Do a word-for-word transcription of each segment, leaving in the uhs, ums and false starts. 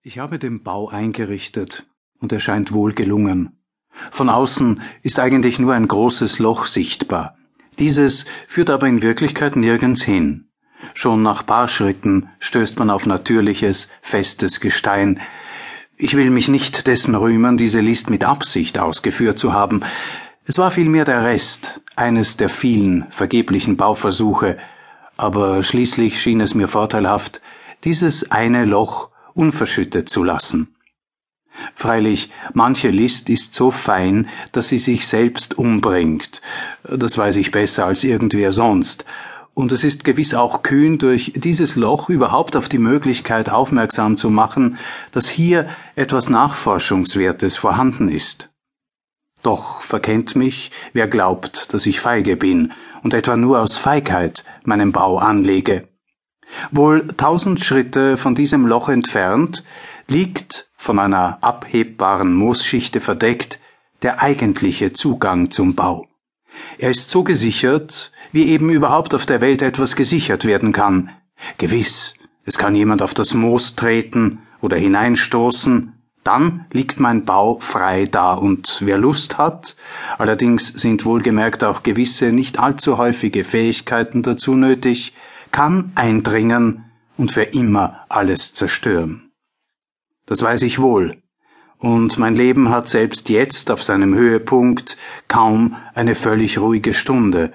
Ich habe den Bau eingerichtet und er scheint wohl gelungen. Von außen ist eigentlich nur ein großes Loch sichtbar. Dieses führt aber in Wirklichkeit nirgends hin. Schon nach paar Schritten stößt man auf natürliches, festes Gestein. Ich will mich nicht dessen rühmen, diese List mit Absicht ausgeführt zu haben. Es war vielmehr der Rest, eines der vielen vergeblichen Bauversuche. Aber schließlich schien es mir vorteilhaft, dieses eine Loch unverschüttet zu lassen. Freilich, manche List ist so fein, dass sie sich selbst umbringt. Das weiß ich besser als irgendwer sonst. Und es ist gewiss auch kühn, durch dieses Loch überhaupt auf die Möglichkeit aufmerksam zu machen, dass hier etwas Nachforschungswertes vorhanden ist. Doch verkennt mich, wer glaubt, dass ich feige bin und etwa nur aus Feigheit meinen Bau anlege. Wohl tausend Schritte von diesem Loch entfernt liegt, von einer abhebbaren Moosschichte verdeckt, der eigentliche Zugang zum Bau. Er ist so gesichert, wie eben überhaupt auf der Welt etwas gesichert werden kann. Gewiss, es kann jemand auf das Moos treten oder hineinstoßen, dann liegt mein Bau frei da und wer Lust hat, allerdings sind wohlgemerkt auch gewisse nicht allzu häufige Fähigkeiten dazu nötig, kann eindringen und für immer alles zerstören. Das weiß ich wohl, und mein Leben hat selbst jetzt auf seinem Höhepunkt kaum eine völlig ruhige Stunde.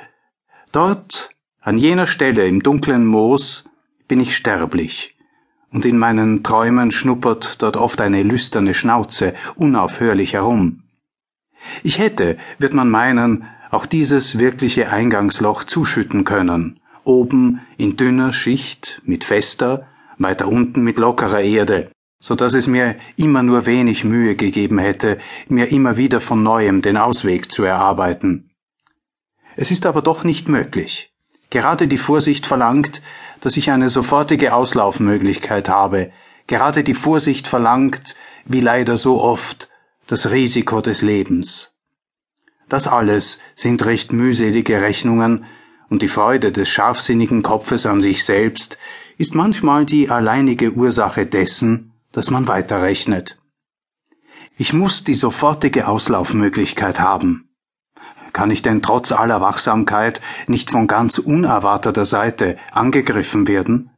Dort, an jener Stelle im dunklen Moos, bin ich sterblich, und in meinen Träumen schnuppert dort oft eine lüsterne Schnauze unaufhörlich herum. Ich hätte, wird man meinen, auch dieses wirkliche Eingangsloch zuschütten können, oben in dünner Schicht mit fester, weiter unten mit lockerer Erde, so dass es mir immer nur wenig Mühe gegeben hätte, mir immer wieder von neuem den Ausweg zu erarbeiten. Es ist aber doch nicht möglich. Gerade die Vorsicht verlangt, dass ich eine sofortige Auslaufmöglichkeit habe. Gerade die Vorsicht verlangt, wie leider so oft, das Risiko des Lebens. Das alles sind recht mühselige Rechnungen, und die Freude des scharfsinnigen Kopfes an sich selbst ist manchmal die alleinige Ursache dessen, dass man weiterrechnet. Ich muss die sofortige Auslaufmöglichkeit haben. Kann ich denn trotz aller Wachsamkeit nicht von ganz unerwarteter Seite angegriffen werden?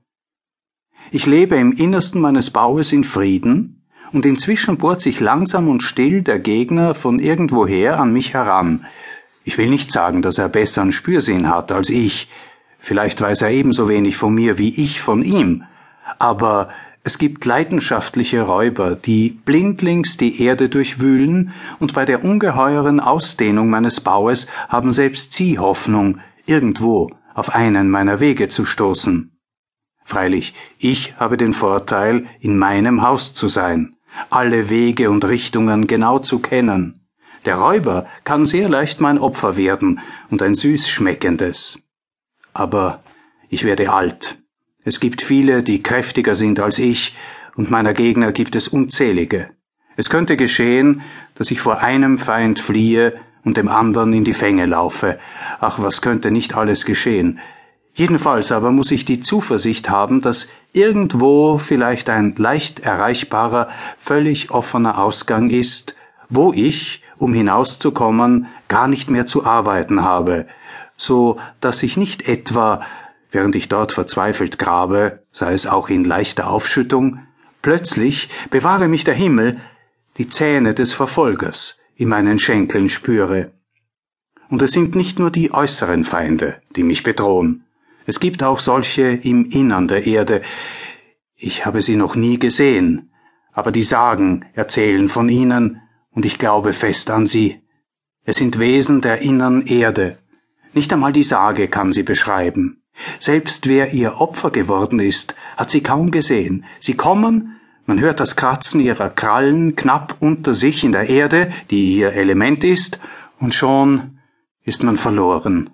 Ich lebe im Innersten meines Baues in Frieden, und inzwischen bohrt sich langsam und still der Gegner von irgendwoher an mich heran. Ich will nicht sagen, dass er besseren Spürsinn hat als ich. Vielleicht weiß er ebenso wenig von mir wie ich von ihm. Aber es gibt leidenschaftliche Räuber, die blindlings die Erde durchwühlen, und bei der ungeheuren Ausdehnung meines Baues haben selbst sie Hoffnung, irgendwo auf einen meiner Wege zu stoßen. Freilich, ich habe den Vorteil, in meinem Haus zu sein, alle Wege und Richtungen genau zu kennen. Der Räuber kann sehr leicht mein Opfer werden und ein süß schmeckendes. Aber ich werde alt. Es gibt viele, die kräftiger sind als ich, und meiner Gegner gibt es unzählige. Es könnte geschehen, dass ich vor einem Feind fliehe und dem anderen in die Fänge laufe. Ach, was könnte nicht alles geschehen? Jedenfalls aber muss ich die Zuversicht haben, dass irgendwo vielleicht ein leicht erreichbarer, völlig offener Ausgang ist, wo ich, um hinauszukommen, gar nicht mehr zu arbeiten habe, so dass ich nicht etwa, während ich dort verzweifelt grabe, sei es auch in leichter Aufschüttung, plötzlich, bewahre mich der Himmel, die Zähne des Verfolgers in meinen Schenkeln spüre. Und es sind nicht nur die äußeren Feinde, die mich bedrohen. Es gibt auch solche im Innern der Erde. Ich habe sie noch nie gesehen, aber die Sagen erzählen von ihnen, und ich glaube fest an sie. Es sind Wesen der innern Erde. Nicht einmal die Sage kann sie beschreiben. Selbst wer ihr Opfer geworden ist, hat sie kaum gesehen. Sie kommen, man hört das Kratzen ihrer Krallen knapp unter sich in der Erde, die ihr Element ist, und schon ist man verloren.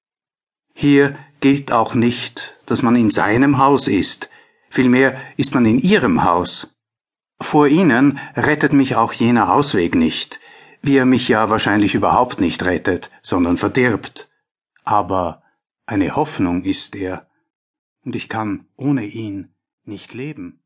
Hier gilt auch nicht, dass man in seinem Haus ist, vielmehr ist man in ihrem Haus. Vor ihnen rettet mich auch jener Ausweg nicht, wie er mich ja wahrscheinlich überhaupt nicht rettet, sondern verdirbt. Aber eine Hoffnung ist er, und ich kann ohne ihn nicht leben.